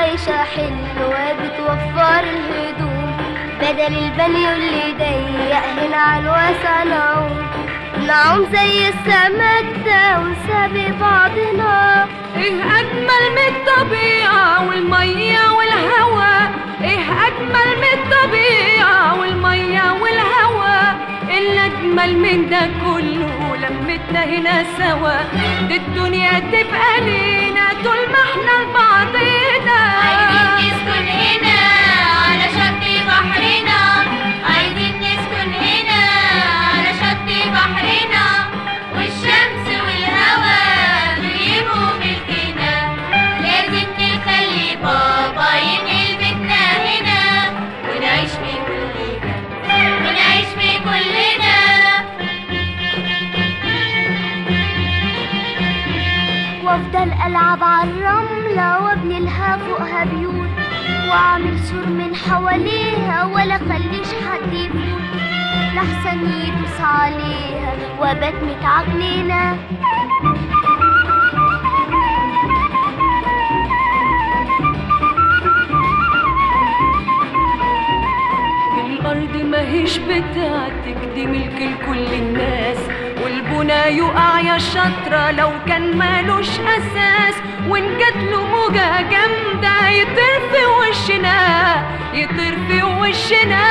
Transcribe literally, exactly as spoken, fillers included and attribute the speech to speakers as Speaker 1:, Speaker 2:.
Speaker 1: عايشة حلوة بتوفر الهدوم، بدل البني اللي ضيق هنا عالواسع نعوم، نعوم زي السمك ده ونسابق بعضنا.
Speaker 2: ايه اجمل من الطبيعة والمية والهوا، ايه اجمل من الطبيعة والمية والهوا، الاجمل من ده كله لمتنا هنا سوا، دي الدنيا تبقى لينا طول ما احنا لبعضينا.
Speaker 3: عايزين نسكن هنا على شط بحرنا، عايزين نسكن هنا على شط بحرنا، والشمس والهوا بيبقوا ملكنا، لازم نخلي بابا ينقل بيتنا هنا، ونعيش في كلنا ونعيش في كلنا.
Speaker 1: وافضل العب عالرملة وابني لها فوقها بيوت، واعمل سور من حواليها ولا خليش حد يفوت، لحسن يدوس عليها وابات متعجنينة.
Speaker 2: الأرض ماهيش بتاعتك، دي ملك لكل الناس، والبنا يقع يا شاطرة لو كان مالوش أساس، وإن جاتله موجة جامدة يطير في وشنا، يطير في وشنا.